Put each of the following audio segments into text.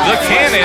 The Cannon.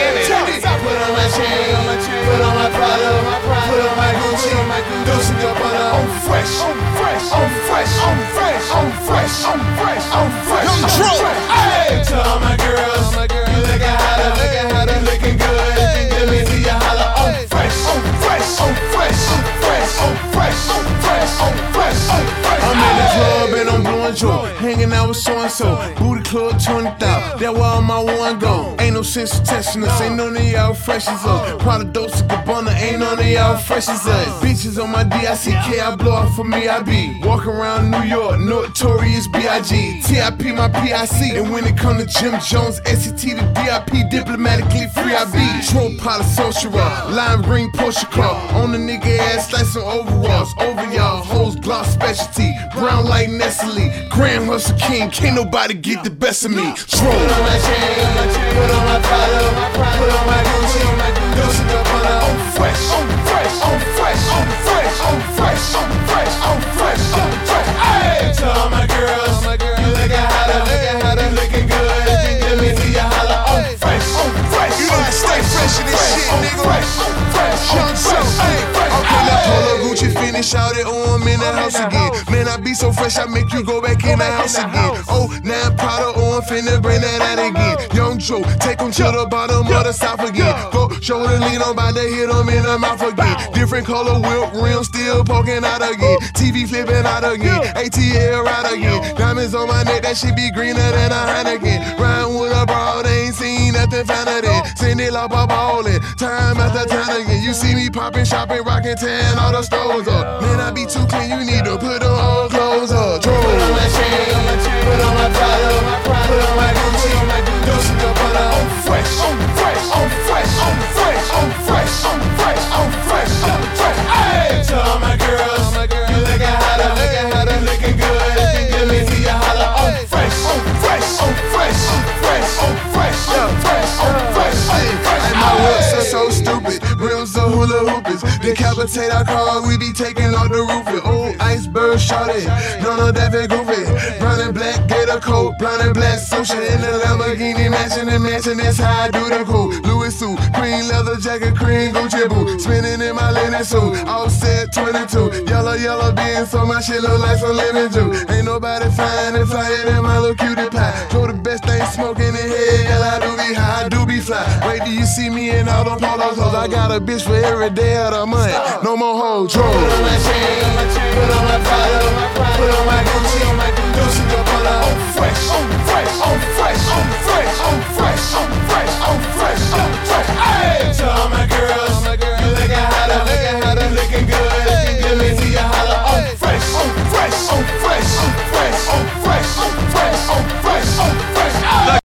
Put on my chain, put on my Prada, put on my Gucci, Dolce & Gabbana. I'm fresh, I'm fresh, I'm fresh, I'm fresh, I'm fresh, I'm fresh, I'm fresh. I'm drunk. Hey, to all my girls, you lookin' hotter, you looking good. Let me see you holler. I'm fresh, I'm fresh, I'm fresh, I'm fresh, I'm fresh, I'm fresh, I'm fresh, I'm fresh. I'm in the club and I'm blowing joy, hanging out with so and so. Booty club 20,000, that where all my one go. Ain't no sense of testing us, ain't none of y'all fresh as us. Prada, Dolce & Gabbana, ain't none of y'all fresh as us. Bitches on my DICK, I blow off for me, I be walking around New York, Notorious B.I.G. TIP my PIC, and when it come to Jim Jones, SCT to DIP, diplomatically free I be. Troll Pilot, Social Lime Green, Porsche car, on the nigga ass like some overalls. Over y'all, hoes, gloss specialty, brown like Nestle, Grand Hustle King, can't nobody get the best of me. Troll. Put on my chain, put on my Prada, put on my Gucci, Dolce & Gabbana. I'm fresh, I'm fresh, I'm fresh, I'm fresh, I'm fresh, I'm fresh, I'm fresh, I'm fresh. Hey, to all my girls, you lookin' hotter, you looking good. Let me see you holler. I'm fresh, I'm fresh. You know I stay fresh in this shit, nigga. Fresh, I'm fresh, I'm fresh, I'm fresh. Okay, now Polo Gucci finish out it, oh, I'm in the house again. Man, I be so fresh, I make you go back in the house again. Oh, now I'm Prada, oh, I'm finna bring that out again. Young Joe, take him to the bottom of the south again. Go shoulder lean, I'm about to hit him in the mouth again. Different color whip rim, still poking out again. TV flipping out again, ATL right again. Diamonds on my neck, that shit be greener than a Heineken. Riding with a broad, ain't seen nothing finer than Cindy Lauper ballin', time after time again. You see me popping, shopping, rockin', tearing all the stores up. Man, I be too clean, you need to put on old clothes up. Put on my chain, put on my Prada, put on my Gucci, Dolce & Gabbana. I'm fresh, I'm fresh, I'm fresh, I'm fresh, I'm fresh, I'm fresh, I'm fresh, I'm fresh. Hey, to all my girls, you lookin' hotter, you looking good. Let me see you holler. I'm fresh, I'm fresh, I'm fresh, I'm fresh, I'm fresh, I'm fresh, I'm fresh, I'm fresh. And my whips are so stupid, rims are hula hoopers. Decapitate our car, we be taking off the roof. Old iceberg shot it, none of that been goofy. Brown and black gator coat, brown and black social in the Lamborghini mansion. And mansion, that's how I do the cool. Louis suit, cream leather jacket, cream Gucci boot. Spinning in my linen suit, all set 22. Yellow beans, so my shit look like some lemon juice. Ain't nobody fine and flyer than my little cutie pie. Throw the best thing smoking in head, hell I do be high, I do be fly. Wait till you see me in all them polo clothes. I got a bitch for every day of the month. No more hoes, troll. Put on my chain, put on my Prada, put on my Gucci,